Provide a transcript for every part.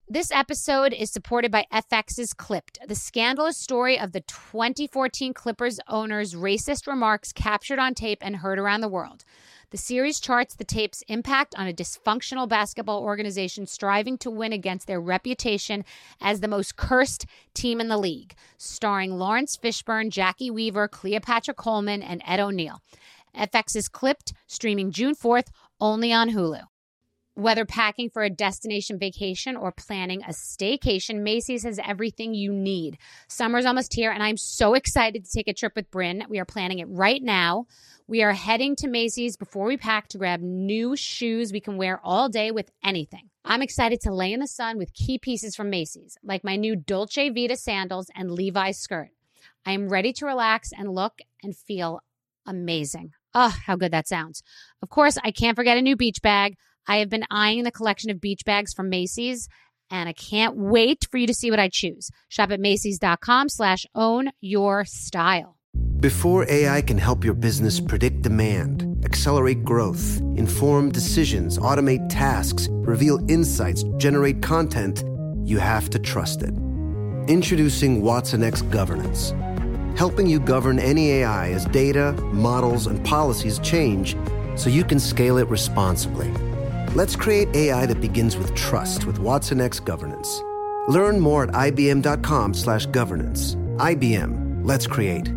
This episode is supported by FX's Clipped, the scandalous story of the 2014 Clippers owner's racist remarks captured on tape and heard around the world. The series charts the tape's impact on a dysfunctional basketball organization striving to win against their reputation as the most cursed team in the league, starring Lawrence Fishburne, Jackie Weaver, Cleopatra Coleman, and Ed O'Neill. FX's Clipped, streaming June 4th, only on Hulu. Whether packing for a destination vacation or planning a staycation, Macy's has everything you need. Summer's almost here, and I'm so excited to take a trip with Bryn. We are planning it right now. We are heading to Macy's before we pack to grab new shoes we can wear all day with anything. I'm excited to lay in the sun with key pieces from Macy's, like my new Dolce Vita sandals and Levi's skirt. I am ready to relax and look and feel amazing. Oh, how good that sounds. Of course, I can't forget a new beach bag. I have been eyeing the collection of beach bags from Macy's, and I can't wait for you to see what I choose. Shop at Macy's.com/ownyourstyle. Before AI can help your business predict demand, accelerate growth, inform decisions, automate tasks, reveal insights, generate content, you have to trust it. Introducing Watson X Governance, helping you govern any AI as data, models, and policies change so you can scale it responsibly. Let's create AI that begins with trust with Watson X Governance. Learn more at ibm.com/governance. IBM. Let's create.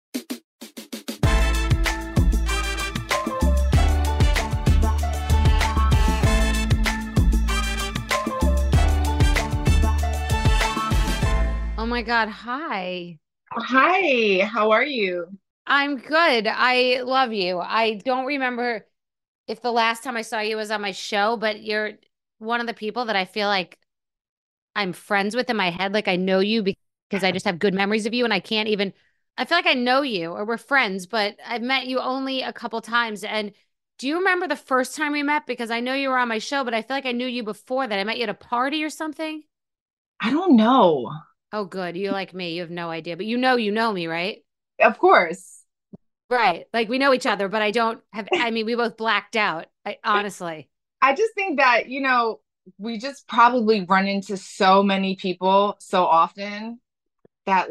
Oh my God. Hi. Hi, how are you? I'm good. I love you. I don't remember if the last time I saw you was on my show, but you're one of the people that I feel like I'm friends with in my head. Like I know you because I just have good memories of you, and I feel like I know you or we're friends, but I've met you only a couple times. And do you remember the first time we met? Because I know you were on my show, but I feel like I knew you before that. I met you at a party or something. I don't know. Oh, good. You like me. You have no idea, but you know me, right? Of course. Right. Like we know each other, but we both blacked out. Honestly. I just think that, we just probably run into so many people so often that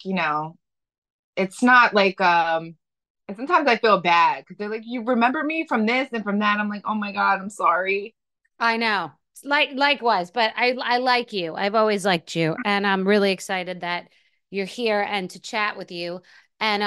it's not like and sometimes I feel bad because they're like, you remember me from this and from that. I'm like, oh my God, I'm sorry. I know. Likewise, but I like you. I've always liked you, and I'm really excited that you're here and to chat with you. And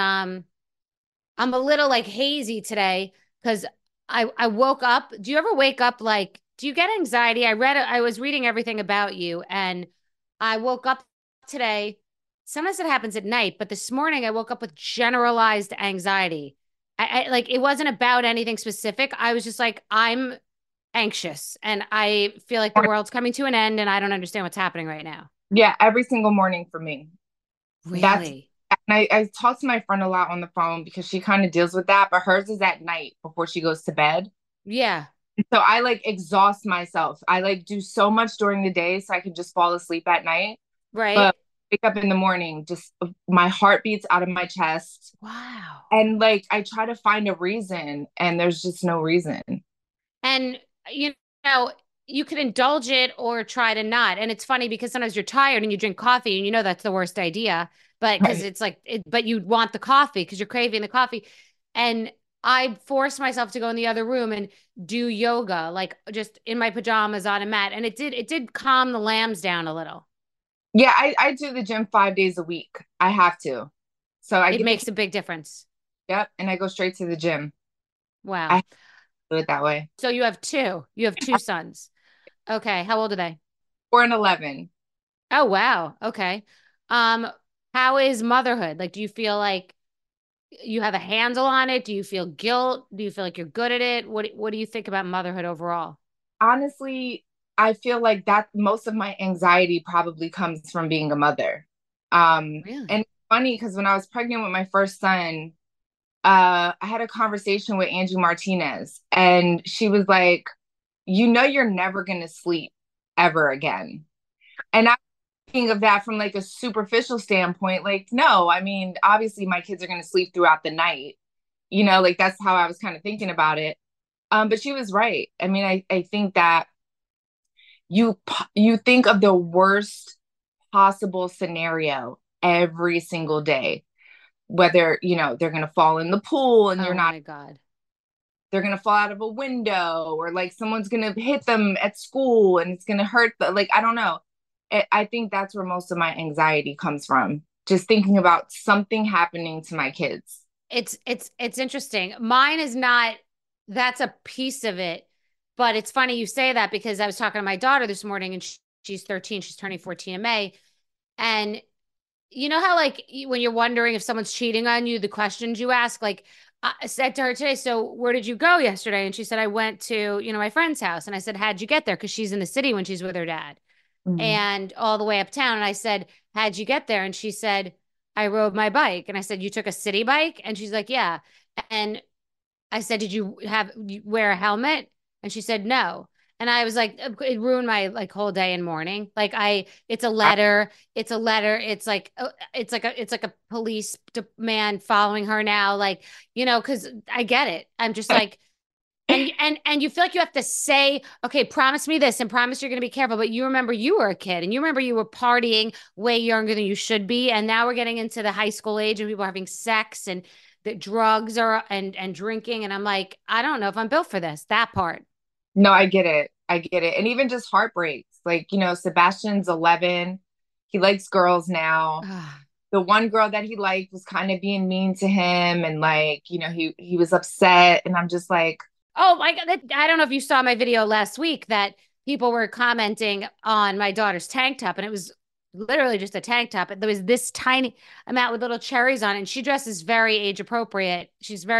I'm a little like hazy today because I woke up. Do you ever wake up do you get anxiety? I was reading everything about you, and I woke up today. Sometimes it happens at night, but this morning I woke up with generalized anxiety. I like it wasn't about anything specific. I was just like, I'm anxious and I feel like the world's coming to an end and I don't understand what's happening right now. Yeah, every single morning for me. Really? And I talk to my friend a lot on the phone because she kind of deals with that, but hers is at night before she goes to bed. Yeah. So I exhaust myself. I do so much during the day so I can just fall asleep at night. Right. But wake up in the morning, just my heart beats out of my chest. Wow. And I try to find a reason and there's just no reason. And you know, you could indulge it or try to not. And it's funny because sometimes you're tired and you drink coffee and you know that's the worst idea. But because it's but you want the coffee because you're craving the coffee. And I forced myself to go in the other room and do yoga, just in my pajamas on a mat. And it did calm the lambs down a little. Yeah, I do the gym 5 days a week. I have to. So it makes a big difference. Yep. And I go straight to the gym. Wow. I do it that way. So you have two sons. Okay. How old are they? 4 and 11. Oh, wow. Okay. How is motherhood? Do you feel like you have a handle on it? Do you feel guilt? Do you feel like you're good at it? What do you think about motherhood overall? Honestly, I feel like that most of my anxiety probably comes from being a mother. Really? And it's funny because when I was pregnant with my first son, I had a conversation with Angie Martinez, and she was like, you're never going to sleep ever again. And I'm thinking of that from a superficial standpoint. No, I mean, obviously my kids are going to sleep throughout the night. That's how I was kind of thinking about it. But she was right. I mean, I think that you think of the worst possible scenario every single day, whether, they're going to fall in the pool and you're Oh not, my God. they're going to fall out of a window, or like someone's going to hit them at school and it's going to hurt like, I don't know. I think that's where most of my anxiety comes from, just thinking about something happening to my kids. It's interesting. Mine is not, that's a piece of it, but it's funny you say that because I was talking to my daughter this morning and she's 13, she's turning 14 in May. And you know how like when you're wondering if someone's cheating on you, the questions you ask, like I said to her today, so where did you go yesterday? And she said, I went to, my friend's house. And I said, how'd you get there? Because she's in the city when she's with her dad Mhm. and all the way uptown. And I said, how'd you get there? And she said, I rode my bike. And I said, you took a city bike? And she's like, yeah. And I said, did you wear a helmet? And she said, no. And I was like, it ruined my like whole day and morning. Like it's a letter. It's a letter. It's like a police man following her now. Like, cause I get it. I'm just like, and you feel like you have to say, okay, promise me this and promise you're going to be careful. But you remember you were a kid and you remember you were partying way younger than you should be. And now we're getting into the high school age and people are having sex and the drugs are and drinking. And I'm like, I don't know if I'm built for this, that part. No, I get it. I get it. And even just heartbreaks. Like, Sebastian's 11. He likes girls now. The one girl that he liked was kind of being mean to him, and like, he was upset, and I'm just like, Oh my God. I don't know if you saw my video last week that people were commenting on my daughter's tank top, and it was literally just a tank top. There was this tiny amount with little cherries on it. And she dresses very age appropriate.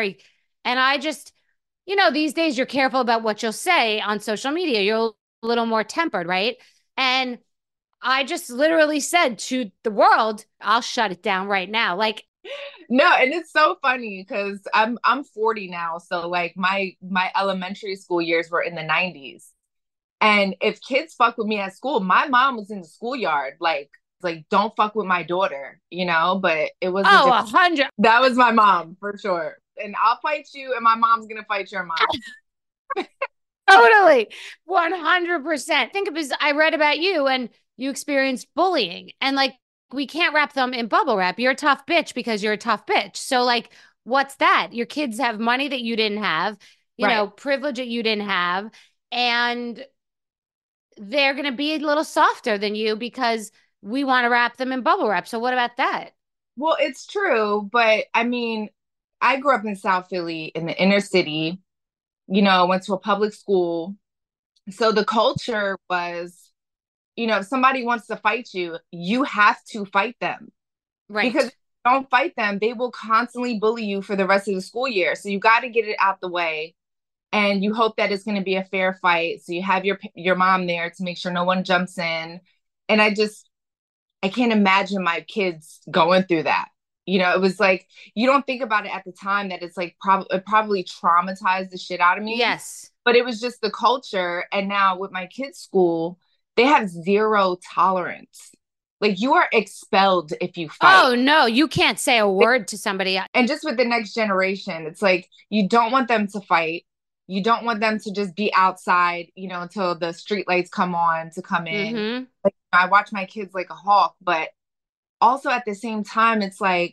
And I just, these days you're careful about what you'll say on social media. You're a little more tempered, right? And I just literally said to the world, I'll shut it down right now. Like, no, and it's so funny because I'm 40 now, so like my elementary school years were in the 90s. And if kids fuck with me at school, my mom was in the schoolyard, like don't fuck with my daughter, but it was a oh, different. 100. That was my mom for sure. And I'll fight you, and my mom's gonna fight your mom. Totally. 100%. Think of it, I read about you and you experienced bullying and like we can't wrap them in bubble wrap. You're a tough bitch because you're a tough bitch. So like what's that? Your kids have money that you didn't have, Right. privilege that you didn't have, and they're going to be a little softer than you because we want to wrap them in bubble wrap. So what about that? Well, it's true, but I mean, I grew up in South Philly in the inner city, went to a public school. So the culture was, if somebody wants to fight you, you have to fight them. Because if Right. you don't fight them, they will constantly bully you for the rest of the school year. So you got to get it out the way. And you hope that it's going to be a fair fight. So you have your mom there to make sure no one jumps in. And I can't imagine my kids going through that. It was like, you don't think about it at the time that it's like it probably traumatized the shit out of me, Yes. but it was just the culture. And now with my kids' school, they have zero tolerance. Like you are expelled if you fight. Oh no, you can't say a word to somebody. And just with the next generation, it's like you don't want them to fight. You don't want them to just be outside, until the street lights come on to come in. Mm-hmm. Like, I watch my kids like a hawk, but also at the same time, it's like,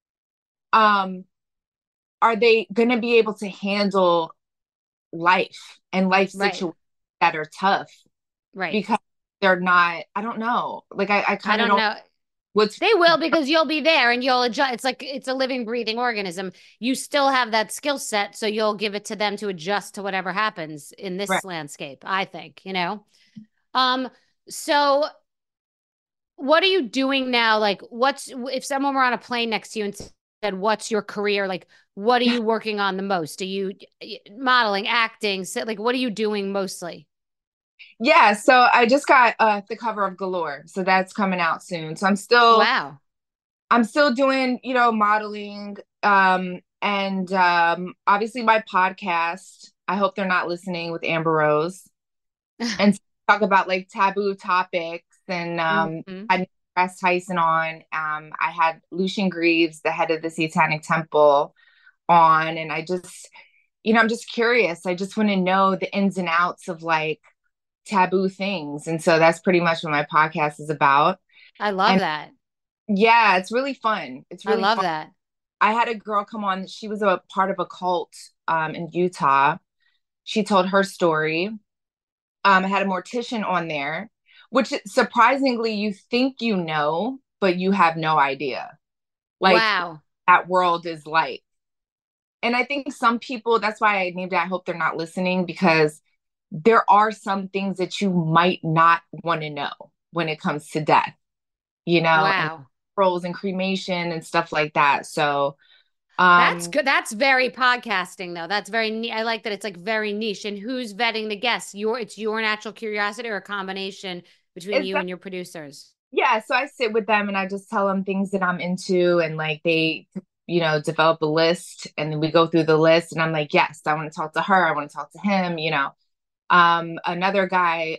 um, are they going to be able to handle life and life Right. situations that are tough? Right. Because they're not, I don't know. Like, I I kind of don't don't, know. what's, They will because you'll be there and you'll adjust. It's like it's a living, breathing organism. You still have that skill set, so you'll give it to them to adjust to whatever happens in right. this landscape, I think. Um, so what are you doing now? Like, what's if someone were on a plane next to you and said, "What's your career?" Like, what are you working on the most? Are you modeling, acting? Like, what are you doing mostly? Yeah. So I just got the cover of Galore. So that's coming out soon. So Wow. I'm still doing, modeling, and obviously my podcast. I hope they're not listening with Amber Rose and talk about like taboo topics. And Hmm. I had Cass Tyson on. I had Lucian Greaves, the head of the Satanic Temple, on, and I just, I'm just curious. I just want to know the ins and outs of like taboo things. And so that's pretty much what my podcast is about. I love And that. yeah, it's really fun. It's I really love fun. that. I had a girl come on. She was a part of a cult in Utah. She told her story. I had a mortician on there, which surprisingly you think you know, but you have no idea. Like Wow. that world is like. And I think some people, that's why I named it, I hope they're not listening, because there are some things that you might not want to know when it comes to death, and Wow. roles and cremation and stuff like that. So, That's good. That's very podcasting though. That's very I like that it's like very niche. And who's vetting the guests? It's your natural curiosity or a combination between it's you and your producers? yeah. So I sit with them and I just tell them things that I'm into, and like they, develop a list, and then we go through the list, and I'm like, yes, I want to talk to her. I want to talk to him. Another guy,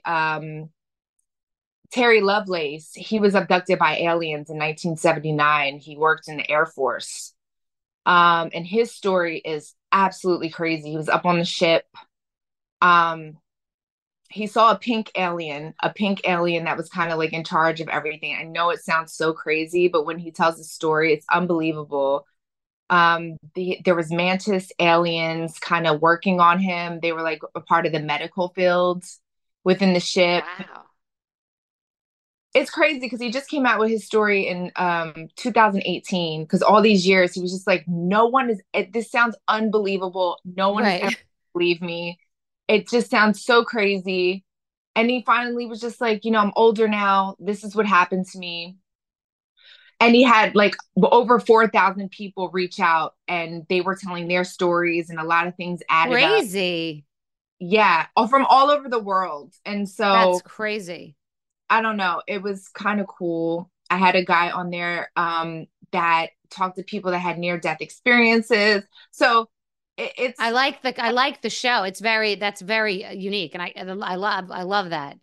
Terry Lovelace, he was abducted by aliens in 1979. He worked in the Air Force. And his story is absolutely crazy. He was up on the ship. Um, he saw a pink alien that was kind of like in charge of everything. I know it sounds so crazy, but when he tells the story, it's unbelievable. There was mantis aliens kind of working on him. They were like a part of the medical fields within the ship. Wow. It's crazy because he just came out with his story in 2018, because all these years he was just like, no one is, this sounds unbelievable. No one has ever Right. believed me. It just sounds so crazy. And he finally was just like, I'm older now. This is what happened to me. And he had like over 4,000 people reach out, and they were telling their stories, and a lot of things added up. Crazy. Yeah, from all over the world. And That's so crazy. I don't know. It was kind of cool. I had a guy on there that talked to people that had near death experiences. So it's I like the show. That's very unique, and I love that.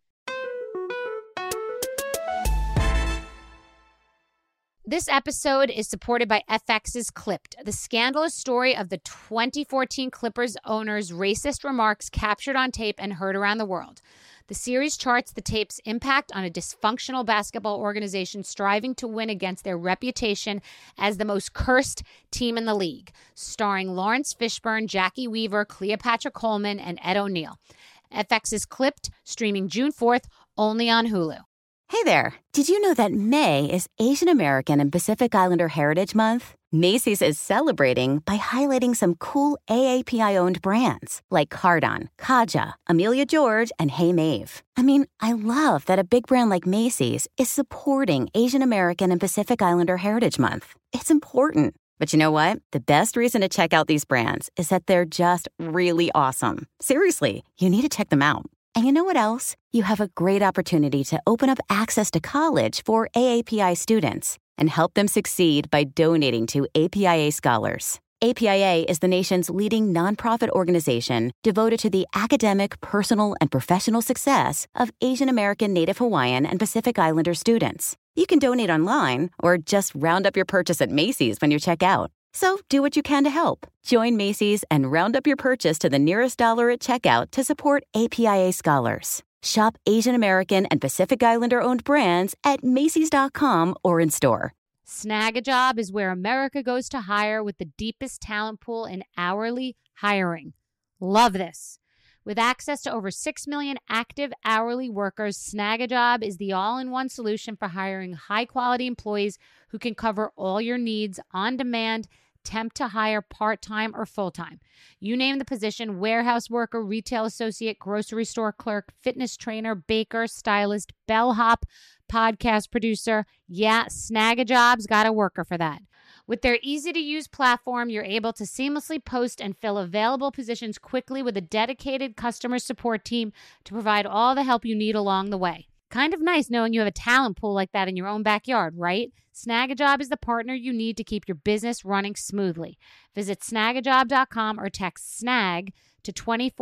This episode is supported by FX's Clipped, the scandalous story of the 2014 Clippers owner's racist remarks captured on tape and heard around the world. The series charts the tape's impact on a dysfunctional basketball organization striving to win against their reputation as the most cursed team in the league, starring Lawrence Fishburne, Jackie Weaver, Cleopatra Coleman, and Ed O'Neill. FX's Clipped, streaming June 4th, only on Hulu. Hey there. Did you know that May is Asian American and Pacific Islander Heritage Month? Macy's is celebrating by highlighting some cool AAPI-owned brands like Cardon, Kaja, Amelia George, and Hey Mave. I mean, I love that a big brand like Macy's is supporting Asian American and Pacific Islander Heritage Month. It's important. But you know what? The best reason to check out these brands is that they're just really awesome. Seriously, you need to check them out. And you know what else? You have a great opportunity to open up access to college for AAPI students and help them succeed by donating to APIA Scholars. APIA is the nation's leading nonprofit organization devoted to the academic, personal, and professional success of Asian American, Native Hawaiian, and Pacific Islander students. You can donate online or just round up your purchase at Macy's when you check out. So do what you can to help. Join Macy's and round up your purchase to the nearest dollar at checkout to support APIA Scholars. Shop Asian American and Pacific Islander-owned brands at Macys.com or in store. Snag a Job is where America goes to hire with the deepest talent pool in hourly hiring. Love this. With access to over 6 million active hourly workers, Snag a Job is the all-in-one solution for hiring high-quality employees who can cover all your needs on demand, temp to hire, part-time or full-time. You name the position: warehouse worker, retail associate, grocery store clerk, fitness trainer, baker, stylist, bellhop, podcast producer. Yeah, Snag a Job's got a worker for that. With their easy-to-use platform, you're able to seamlessly post and fill available positions quickly with a dedicated customer support team to provide all the help you need along the way. Kind of nice knowing you have a talent pool like that in your own backyard, right? Snag a Job is the partner you need to keep your business running smoothly. Visit snagajob.com or text SNAG to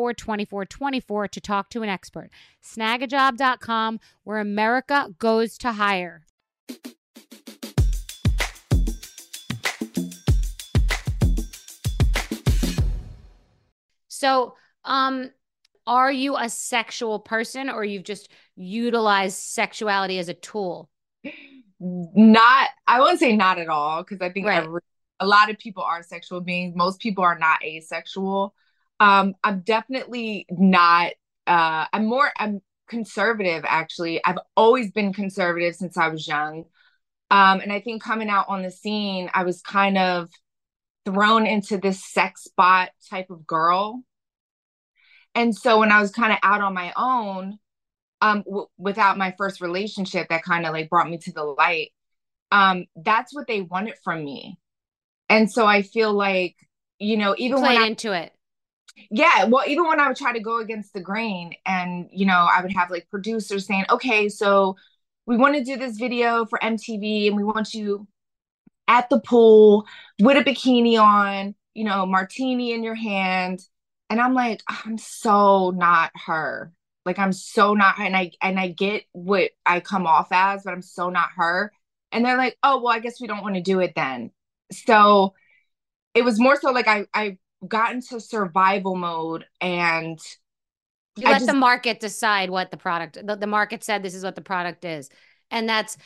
242424 to talk to an expert. Snagajob.com, where America goes to hire. So, are you a sexual person, or you've just utilized sexuality as a tool? Not, I wouldn't say not at all, because I think Right. a lot of people are sexual beings. Most people are not asexual. I'm definitely not. I'm conservative, actually. I've always been conservative since I was young. And I think coming out on the scene, I was kind of thrown into this sex bot type of girl. And so when I was kind of out on my own, without my first relationship that kind of like brought me to the light, that's what they wanted from me. And so I feel like, You even when played into it. yeah, well, even when I would try to go against the grain, and, I would have like producers saying, okay, so we want to do this video for MTV and we want you at the pool with a bikini on, martini in your hand. And I'm like, I'm so not her. Like, I'm so not her. And I get what I come off as, but I'm so not her. And they're like, oh, well, I guess we don't want to do it then. So it was more so like I got into survival mode, and You I let the just market decide what the market said this is what the product is. And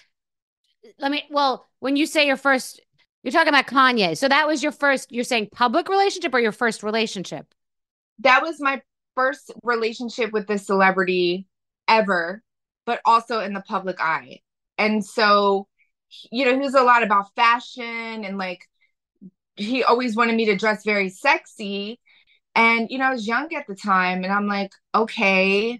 when you say you're talking about Kanye. So that was your first, you're saying public relationship or your first relationship? that was my first relationship with this celebrity ever, but also in the public eye. And so, he was a lot about fashion, and like he always wanted me to dress very sexy. And, I was young at the time, and I'm like, okay,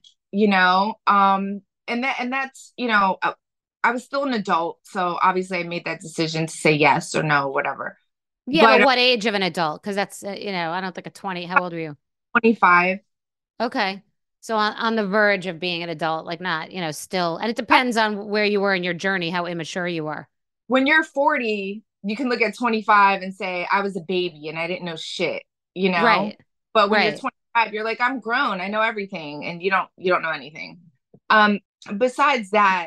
and that's, I was still an adult. So obviously I made that decision to say yes or no, whatever. Yeah, but But what age of an adult? Because that's, I don't think a 20. How old were you? 25. Okay. So on the verge of being an adult, like not, still. And it depends on where you were in your journey, how immature you were. When you're 40, you can look at 25 and say, I was a baby and I didn't know shit, you know? Right. But when you're Right. 25, you're like, I'm grown. I know everything. And you don't know anything. Besides that,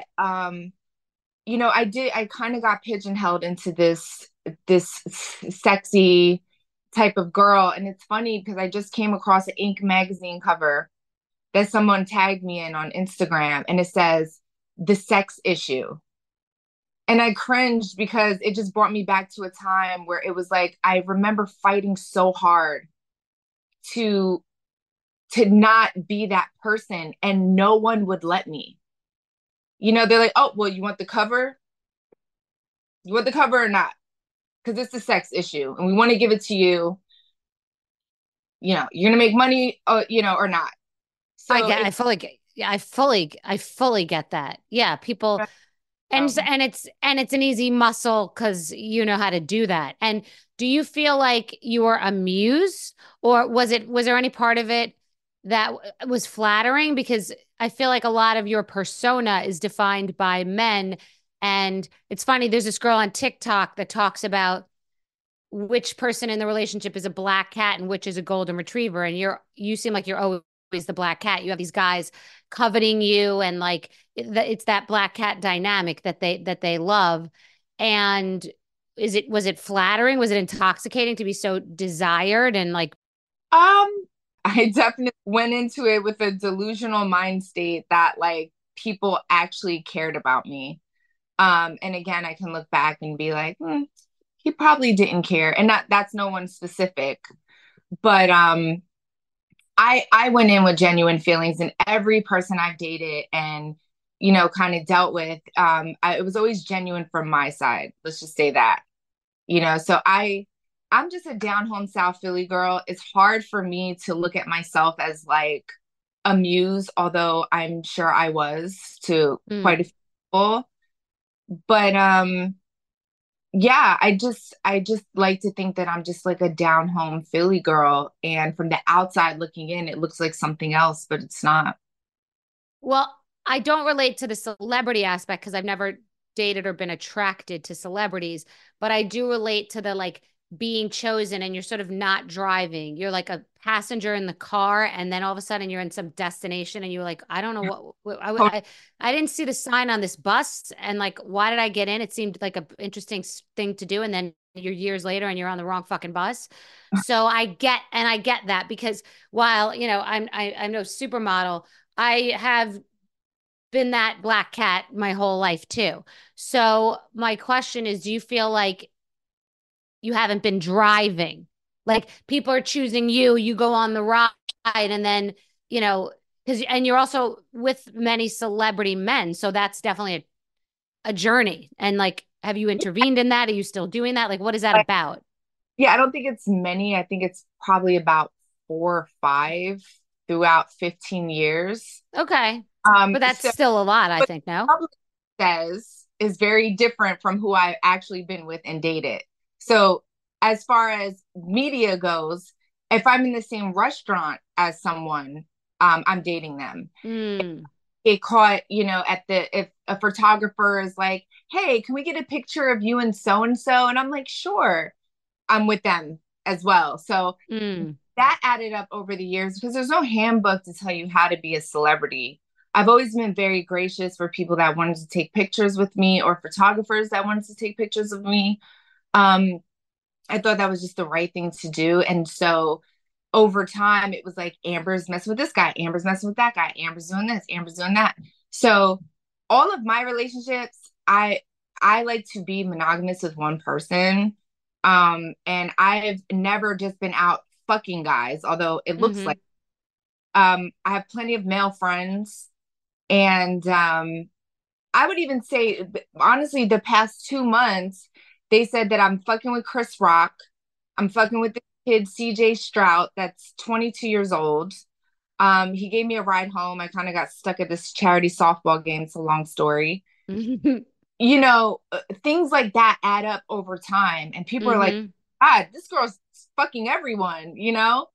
I kind of got pigeonholed into this sexy type of girl. And it's funny because I just came across an Inc. magazine cover that someone tagged me in on Instagram, and it says the sex issue. And I cringed because it just brought me back to a time where it was like I remember fighting so hard to not be that person, and no one would let me. They're like, "Oh, well, you want the cover? You want the cover or not? Because it's a sex issue and we want to give it to you. You're gonna make money, or not." So I fully get, yeah, I fully get that. Yeah. People, and it's an easy muscle because you know how to do that. And do you feel like you were a muse, or was there any part of it that was flattering? Because I feel like a lot of your persona is defined by men. And it's funny, there's this girl on TikTok that talks about which person in the relationship is a black cat and which is a golden retriever. And you seem like you're always the black cat. You have these guys coveting you, and like it's that black cat dynamic that they love. And was it flattering? Was it intoxicating to be so desired and like? um I definitely went into it with a delusional mind state that like people actually cared about me. And again, I can look back and be like, he probably didn't care. And that's no one specific. But I went in with genuine feelings, and every person I've dated and kind of dealt with, it was always genuine from my side. Let's just say that. So I'm just a down home South Philly girl. It's hard for me to look at myself as like a muse, although I'm sure I was to quite a few people. But yeah, I just like to think that I'm just like a down home Philly girl, and from the outside looking in, it looks like something else, but it's not. Well, I don't relate to the celebrity aspect because I've never dated or been attracted to celebrities, but I do relate to the like being chosen and you're sort of not driving. You're like a passenger in the car, and then all of a sudden you're in some destination and you're like, I don't know I didn't see the sign on this bus, and like, why did I get in? It seemed like an interesting thing to do. And then you're years later and you're on the wrong fucking bus. So I get that because while, I'm no supermodel, I have been that black cat my whole life too. So my question is, do you feel like you haven't been driving? Like people are choosing you, you go on the ride, and then, and you're also with many celebrity men. So that's definitely a journey. And like, have you intervened in that? Are you still doing that? Like, what is that about? Yeah, I don't think it's many. I think it's probably about 4 or 5 throughout 15 years. Okay. But that's So still a lot, I what think, the no? public says is very different from who I've actually been with and dated. So as far as media goes, if I'm in the same restaurant as someone, I'm dating them. Mm. Get caught, if a photographer is like, hey, can we get a picture of you and so? And I'm like, sure, I'm with them as well. So that added up over the years because there's no handbook to tell you how to be a celebrity. I've always been very gracious for people that wanted to take pictures with me or photographers that wanted to take pictures of me. I thought that was just the right thing to do. And so over time, it was like Amber's messing with this guy, Amber's messing with that guy, Amber's doing this, Amber's doing that. So all of my relationships, I like to be monogamous with one person. And I've never just been out fucking guys, although it looks like I have plenty of male friends. And I would even say, honestly, the past 2 months, they said that I'm fucking with Chris Rock. I'm fucking with the kid CJ Strout, that's 22 years old. He gave me a ride home. I kind of got stuck at this charity softball game. It's a long story. Things like that add up over time. And people are like, God, this girl's fucking everyone.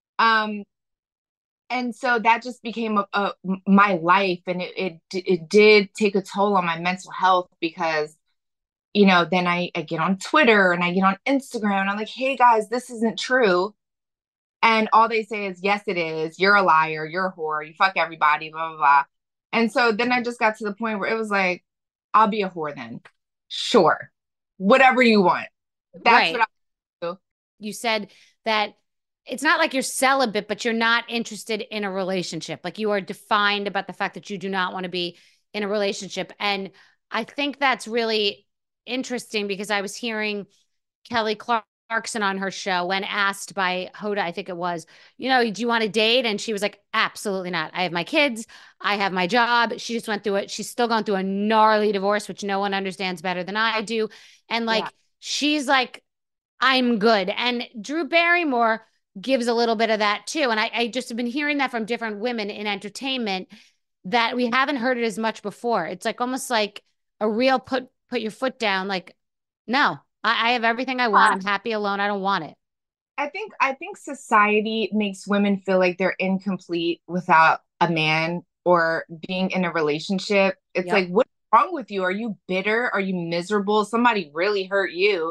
And so that just became my life. And it did take a toll on my mental health because, then I get on Twitter and I get on Instagram and I'm like, hey guys, this isn't true. And all they say is, yes, it is. You're a liar. You're a whore. You fuck everybody, blah, blah, blah. And so then I just got to the point where it was like, I'll be a whore then. Sure. Whatever you want. That's what I do. You said that it's not like you're celibate, but you're not interested in a relationship. Like you are defined about the fact that you do not want to be in a relationship. And I think that's really interesting because I was hearing Kelly Clarkson on her show when asked by Hoda, I think it was, do you want to date? And she was like, absolutely not. I have my kids. I have my job. She just went through it. She's still going through a gnarly divorce, which no one understands better than I do. And she's like, I'm good. And Drew Barrymore gives a little bit of that too. And I just have been hearing that from different women in entertainment that we haven't heard it as much before. It's like almost like a real put your foot down. Like, no, I have everything I want. I'm happy alone. I don't want it. I think society makes women feel like they're incomplete without a man or being in a relationship. It's like, what's wrong with you? Are you bitter? Are you miserable? Somebody really hurt you,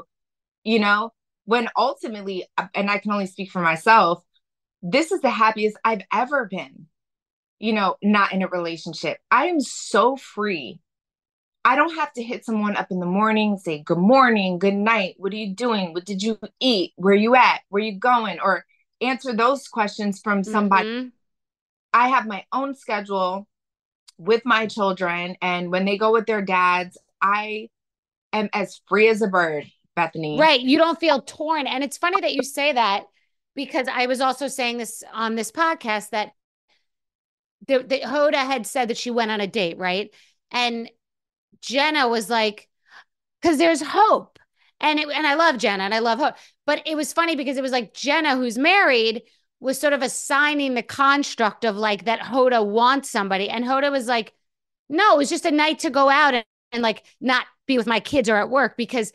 when ultimately, and I can only speak for myself, this is the happiest I've ever been, not in a relationship. I am so free. I don't have to hit someone up in the morning, say, good morning, good night. What are you doing? What did you eat? Where are you at? Where are you going? Or answer those questions from somebody. I have my own schedule with my children. And when they go with their dads, I am as free as a bird, Bethany. Right. You don't feel torn. And it's funny that you say that because I was also saying this on this podcast that the Hoda had said that she went on a date, right? And Jenna was like, because there's hope. And I love Jenna and I love hope. But it was funny because it was like Jenna, who's married, was sort of assigning the construct of like that Hoda wants somebody. And Hoda was like, no, it was just a night to go out and like not be with my kids or at work because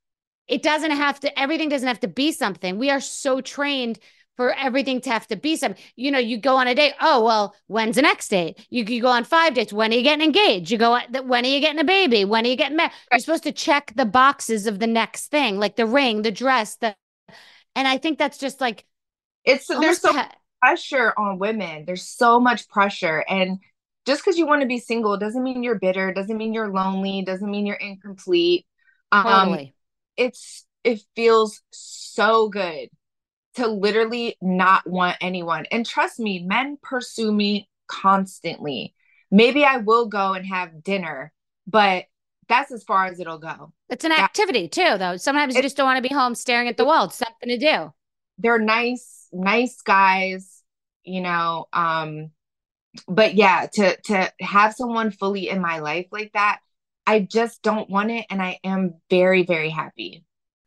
everything doesn't have to be something. We are so trained for everything to have to be something. You go on a date. Oh, well, when's the next date? You go on 5 dates. When are you getting engaged? When are you getting a baby? When are you getting married? You're supposed to check the boxes of the next thing, like the ring, the dress, and I think that's just like, there's so much pressure on women. There's so much pressure. And just because you want to be single doesn't mean you're bitter, doesn't mean you're lonely, doesn't mean you're incomplete. Totally. It's it feels so good to literally not want anyone. And trust me, men pursue me constantly. Maybe I will go and have dinner, but that's as far as it'll go. It's an activity too, though. Sometimes you just don't want to be home staring at the wall. It's something to do. They're nice guys, but yeah, to have someone fully in my life like that, I just don't want it. And I am very, very happy.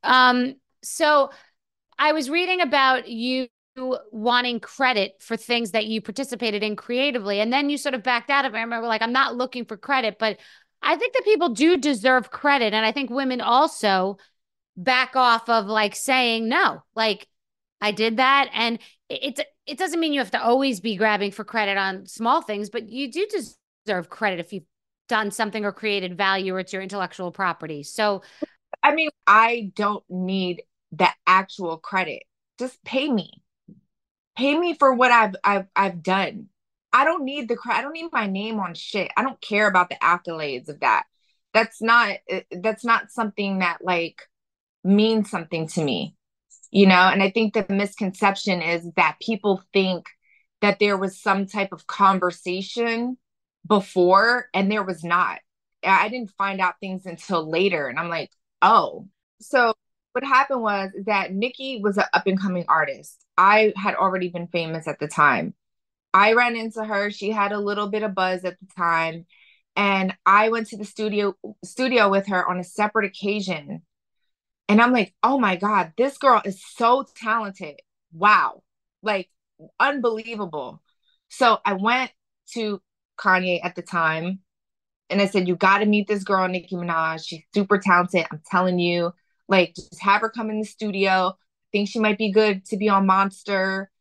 So I was reading about you wanting credit for things that you participated in creatively, and then you sort of backed out of it. I remember, like, I'm not looking for credit, but I think that people do deserve credit. And I think women also back off of like saying, no, like I did that. And it doesn't mean you have to always be grabbing for credit on small things, but you do deserve credit if you've done something or created value or it's your intellectual property. So, I mean, I don't need the actual credit. Just pay me. Pay me for what I've done. I don't need the credit. I don't need my name on shit. I don't care about the accolades of that. That's not something that like means something to me, And I think the misconception is that people think that there was some type of conversation before, and there was not. I didn't find out things until later, and I'm like, oh. So what happened was that Nicki was an up and coming artist. I had already been famous at the time. I ran into her. She had a little bit of buzz at the time. And I went to the studio with her on a separate occasion. And I'm like, oh my God, this girl is so talented. Wow. Like, unbelievable. So I went to Kanye at the time and I said, you got to meet this girl, Nicki Minaj. She's super talented. I'm telling you, like, just have her come in the studio. I think she might be good to be on Monster.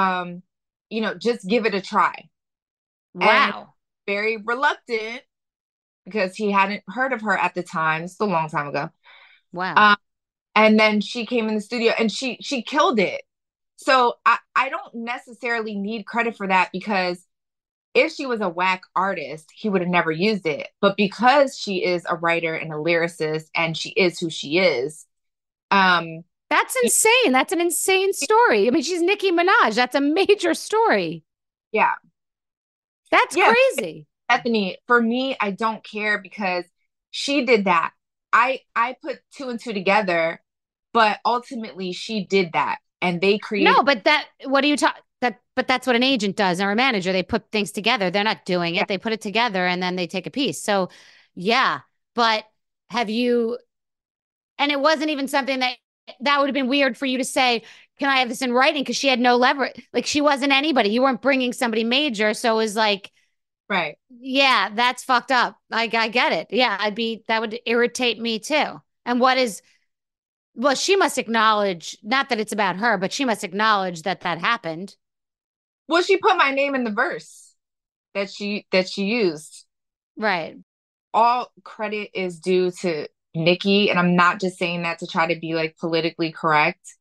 Just give it a try. wow. And very reluctant because he hadn't heard of her at the time. It's a long time ago. Wow. And then she came in the studio and she killed it. So I don't necessarily need credit for that, because if she was a whack artist, he would have never used it. But because she is a writer and a lyricist and she is who she is. That's insane. That's an insane story. I mean, she's Nicki Minaj. That's a major story. Yeah. That's crazy. Bethany, for me, I don't care because she did that. I put two and two together, but ultimately she did that and they created. No, but what are you talking? But that's what an agent does or a manager. They put things together. They're not doing it. They put it together and then they take a piece. So yeah, but have you, and it wasn't even something that would have been weird for you to say, can I have this in writing? Because she had no leverage. Like, she wasn't anybody. You weren't bringing somebody major. So it was like, right. Yeah, that's fucked up. I get it. Yeah, that would irritate me too. And well, she must acknowledge, not that it's about her, but she must acknowledge that happened. Well, she put my name in the verse that she used. Right. All credit is due to Nicki, and I'm not just saying that to try to be like politically correct.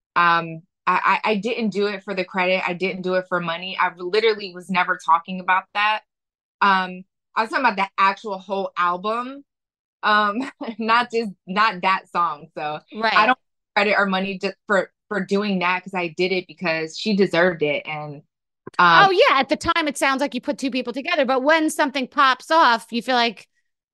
I didn't do it for the credit. I didn't do it for money. I literally was never talking about that. I was talking about the actual whole album, not that song. So right. I don't credit or money just for doing that, because I did it because she deserved it. And oh yeah, at the time it sounds like you put two people together, but when something pops off, you feel like,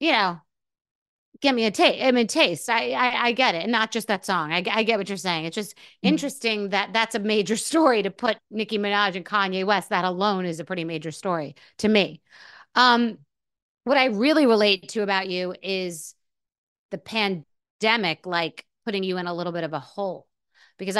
give me a taste. I mean, taste. I get it, and not just that song. I get what you're saying. It's just interesting that that's a major story to put Nicki Minaj and Kanye West. That alone is a pretty major story to me. What I really relate to about you is the pandemic, like putting you in a little bit of a hole, because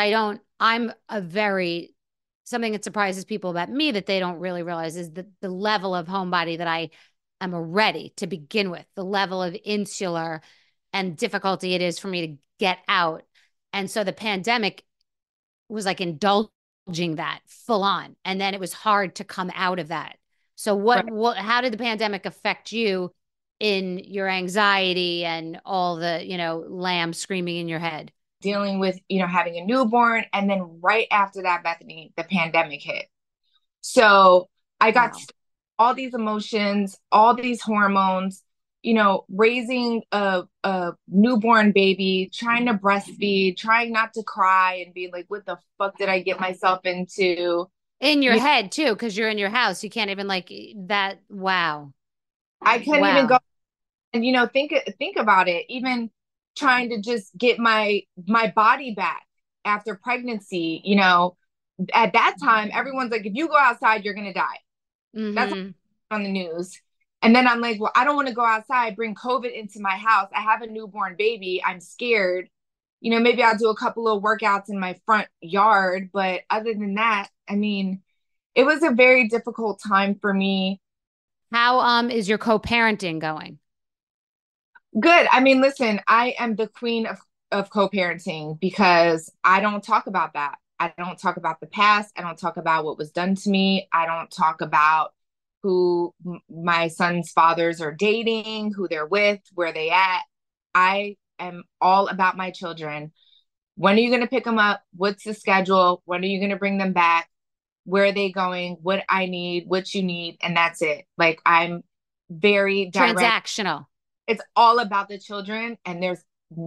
something that surprises people about me that they don't really realize is the level of homebody that I am already to begin with, the level of insular and difficulty it is for me to get out. And so the pandemic was like indulging that full on. And then it was hard to come out of that. So how did the pandemic affect you in your anxiety and all the, lambs screaming in your head? Dealing with, having a newborn. And then right after that, Bethany, the pandemic hit. So I got all these emotions, all these hormones. raising a newborn baby, trying to breastfeed, trying not to cry and be like, what the fuck did I get myself into? In your head too, because you're in your house. You can't even like that. Wow. I couldn't even go and think about it. Even trying to just get my body back after pregnancy, at that time everyone's like, if you go outside, you're gonna die. That's on the news. And then I'm like, well, I don't want to go outside, bring COVID into my house. I have a newborn baby. I'm scared. Maybe I'll do a couple of workouts in my front yard. But other than that, I mean, it was a very difficult time for me. How is your co-parenting going? Good. I mean, listen, I am the queen of co-parenting because I don't talk about that. I don't talk about the past. I don't talk about what was done to me. I don't talk about who my son's fathers are dating, who they're with, where they at. I am all about my children. When are you going to pick them up? What's the schedule? When are you going to bring them back? Where are they going? What I need, what you need. And that's it. Like, I'm very direct. Transactional. It's all about the children. And there's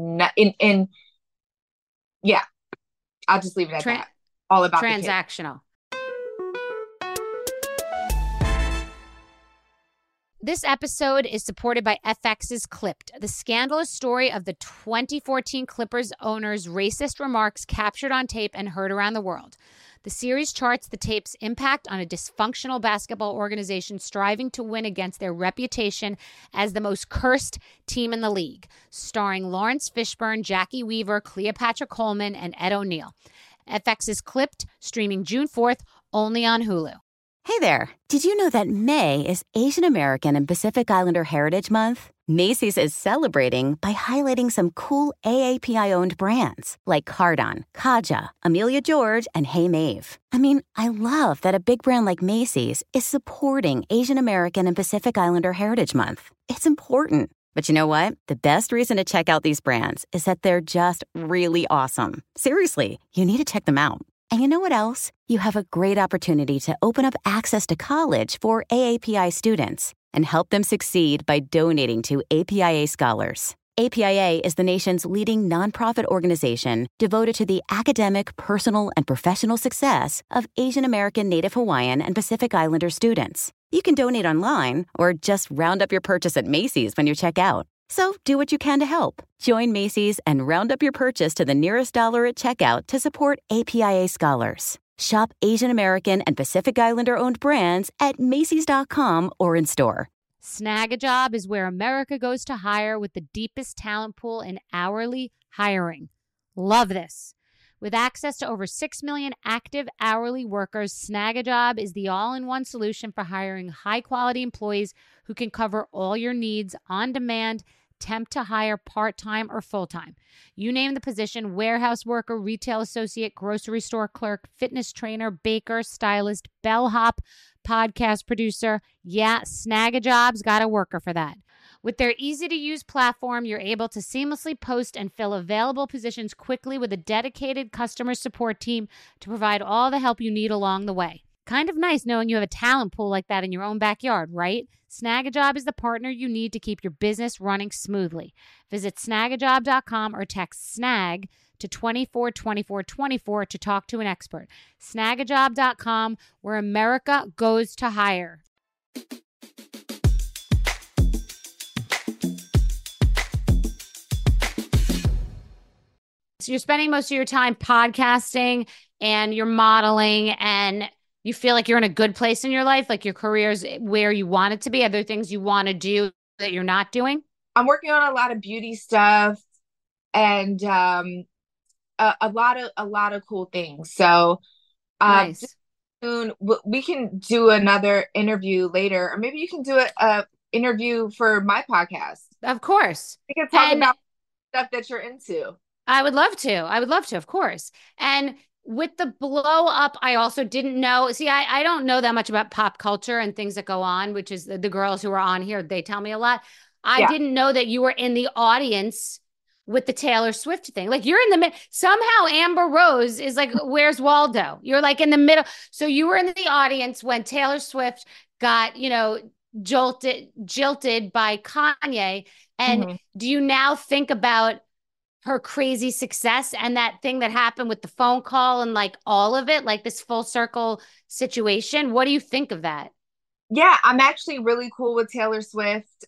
yeah, I'll just leave it at that. All about transactional. This episode is supported by FX's Clipped, the scandalous story of the 2014 Clippers owner's racist remarks captured on tape and heard around the world. The series charts the tape's impact on a dysfunctional basketball organization striving to win against their reputation as the most cursed team in the league, starring Lawrence Fishburne, Jackie Weaver, Cleopatra Coleman, and Ed O'Neill. FX's Clipped, streaming June 4th, only on Hulu. Hey there. Did you know that May is Asian American and Pacific Islander Heritage Month? Macy's is celebrating by highlighting some cool AAPI-owned brands like Cardon, Kaja, Amelia George, and Hey Mave. I mean, I love that a big brand like Macy's is supporting Asian American and Pacific Islander Heritage Month. It's important. But you know what? The best reason to check out these brands is that they're just really awesome. Seriously, you need to check them out. And you know what else? You have a great opportunity to open up access to college for AAPI students and help them succeed by donating to APIA Scholars. APIA is the nation's leading nonprofit organization devoted to the academic, personal, and professional success of Asian American, Native Hawaiian, and Pacific Islander students. You can donate online or just round up your purchase at Macy's when you check out. So do what you can to help. Join Macy's and round up your purchase to the nearest dollar at checkout to support APIA Scholars. Shop Asian American and Pacific Islander-owned brands at Macys.com or in store. Snag-a-Job is where America goes to hire with the deepest talent pool in hourly hiring. Love this. With access to over 6 million active hourly workers, Snag-a-Job is the all-in-one solution for hiring high-quality employees who can cover all your needs on demand, temp to hire, part-time or full-time. You name the position: warehouse worker, retail associate, grocery store clerk, fitness trainer, baker, stylist, bellhop, podcast producer. Yeah, Snag-a-Job's got a worker for that. With their easy-to-use platform, you're able to seamlessly post and fill available positions quickly with a dedicated customer support team to provide all the help you need along the way. Kind of nice knowing you have a talent pool like that in your own backyard, right? Snag-a-Job is the partner you need to keep your business running smoothly. Visit snagajob.com or text SNAG to 242424 to talk to an expert. Snagajob.com, where America goes to hire. So you're spending most of your time podcasting and you're modeling, and you feel like you're in a good place in your life, like your career's where you want it to be. Are there things you want to do that you're not doing? I'm working on a lot of beauty stuff and a lot of cool things. So nice. Just soon we can do another interview later, or maybe you can do a interview for my podcast. Of course. We can talk about stuff that you're into. I would love to, of course. And with the blow up, I also didn't know. See, I don't know that much about pop culture and things that go on, which is the girls who are on here, they tell me a lot. I didn't know that you were in the audience with the Taylor Swift thing. Like, you're in the middle. Somehow Amber Rose is like, where's Waldo? You're like in the middle. So you were in the audience when Taylor Swift got, jilted by Kanye. And do you now think about her crazy success and that thing that happened with the phone call and like all of it, like this full circle situation? What do you think of that? Yeah, I'm actually really cool with Taylor Swift.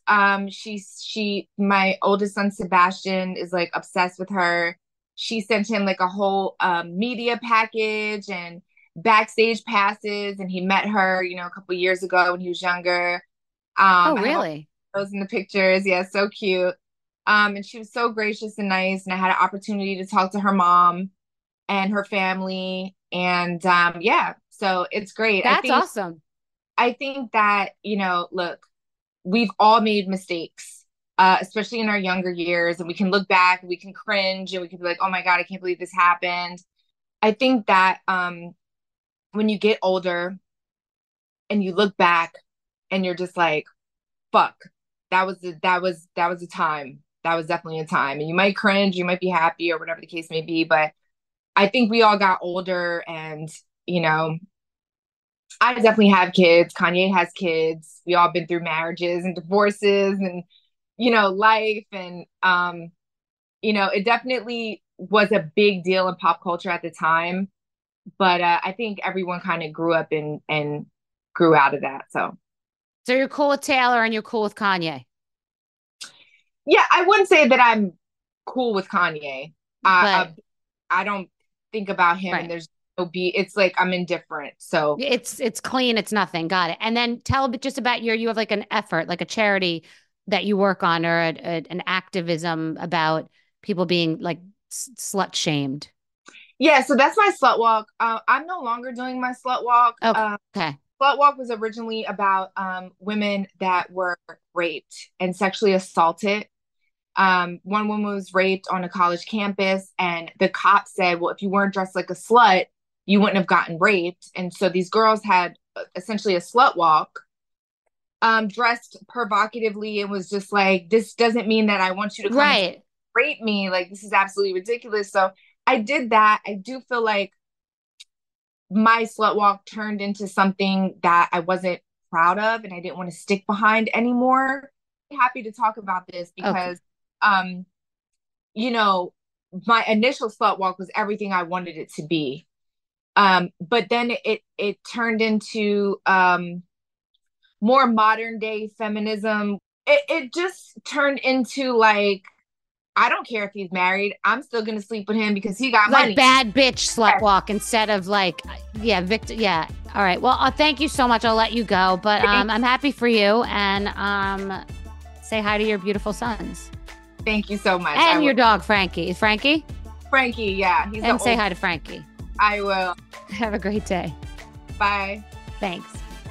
My oldest son Sebastian is like obsessed with her. She sent him like a whole media package and backstage passes, and he met her, a couple years ago when he was younger. Oh, really? I was in the pictures. Yeah, so cute. And she was so gracious and nice, and I had an opportunity to talk to her mom and her family, and yeah, so it's great. That's awesome. I think that, look, we've all made mistakes, especially in our younger years, and we can look back, we can cringe, and we can be like, oh my God, I can't believe this happened. I think that when you get older and you look back and you're just like, fuck, that was a time. That was definitely a time. And you might cringe, you might be happy or whatever the case may be. But I think we all got older and, I definitely have kids. Kanye has kids. We all been through marriages and divorces and, life. And, it definitely was a big deal in pop culture at the time. But I think everyone kind of grew up and grew out of that. So you're cool with Taylor and you're cool with Kanye? Yeah, I wouldn't say that I'm cool with Kanye. I don't think about him and there's it's like I'm indifferent. So it's clean. It's nothing. Got it. And then tell just about you have like an effort, like a charity that you work on or an activism about people being like slut shamed. Yeah. So that's my slut walk. I'm no longer doing my slut walk. Okay. Slut walk was originally about women that were raped and sexually assaulted. One woman was raped on a college campus and the cop said, well, if you weren't dressed like a slut, you wouldn't have gotten raped. And so these girls had essentially a slut walk, dressed provocatively and was just like, this doesn't mean that I want you to come and rape me. Like, this is absolutely ridiculous. So I did that. I do feel like my slut walk turned into something that I wasn't proud of and I didn't want to stick behind anymore. I'm happy to talk about this because, my initial slut walk was everything I wanted it to be. But then it turned into more modern day feminism. It just turned into like, I don't care if he's married. I'm still going to sleep with him because he got money. Like bad bitch slut walk instead of like, Victor. Yeah. All right. Well, thank you so much. I'll let you go, but I'm happy for you and say hi to your beautiful sons. Thank you so much. And your dog, Frankie. Is Frankie? Frankie, yeah. And say hi to Frankie. I will. Have a great day. Bye. Thanks.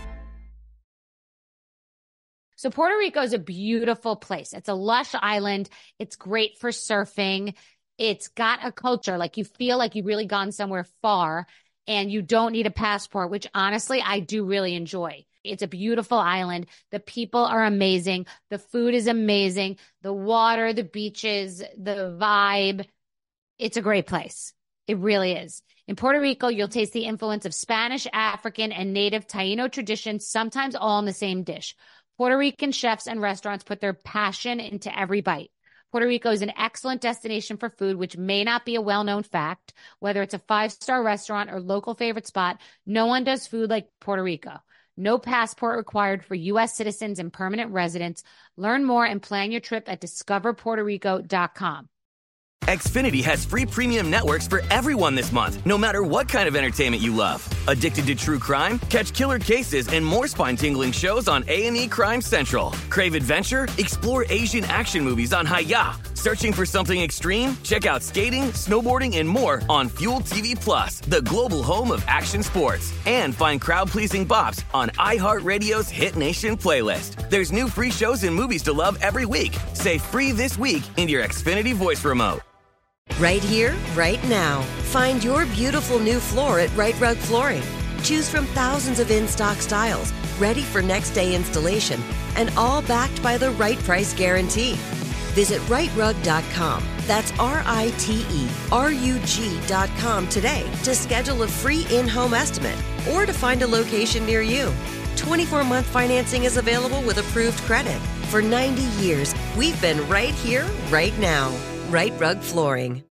So Puerto Rico is a beautiful place. It's a lush island. It's great for surfing. It's got a culture. Like you feel like you've really gone somewhere far and you don't need a passport, which honestly, I do really enjoy. It's a beautiful island. The people are amazing. The food is amazing. The water, the beaches, the vibe. It's a great place. It really is. In Puerto Rico, you'll taste the influence of Spanish, African, and native Taino traditions, sometimes all in the same dish. Puerto Rican chefs and restaurants put their passion into every bite. Puerto Rico is an excellent destination for food, which may not be a well-known fact. Whether it's a 5-star restaurant or local favorite spot, no one does food like Puerto Rico. No passport required for U.S. citizens and permanent residents. Learn more and plan your trip at discoverpuertorico.com. Xfinity has free premium networks for everyone this month, no matter what kind of entertainment you love. Addicted to true crime? Catch killer cases and more spine-tingling shows on A&E Crime Central. Crave adventure? Explore Asian action movies on Hi-YAH. Searching for something extreme? Check out skating, snowboarding, and more on Fuel TV Plus, the global home of action sports. And find crowd-pleasing bops on iHeartRadio's Hit Nation playlist. There's new free shows and movies to love every week. Say free this week in your Xfinity voice remote. Right here, right now. Find your beautiful new floor at Right Rug Flooring. Choose from thousands of in-stock styles, ready for next day installation, and all backed by the right price guarantee. Visit rightrug.com. That's RITERUG.com today to schedule a free in-home estimate or to find a location near you. 24-month financing is available with approved credit. For 90 years, we've been right here, right now. Right Rug Flooring.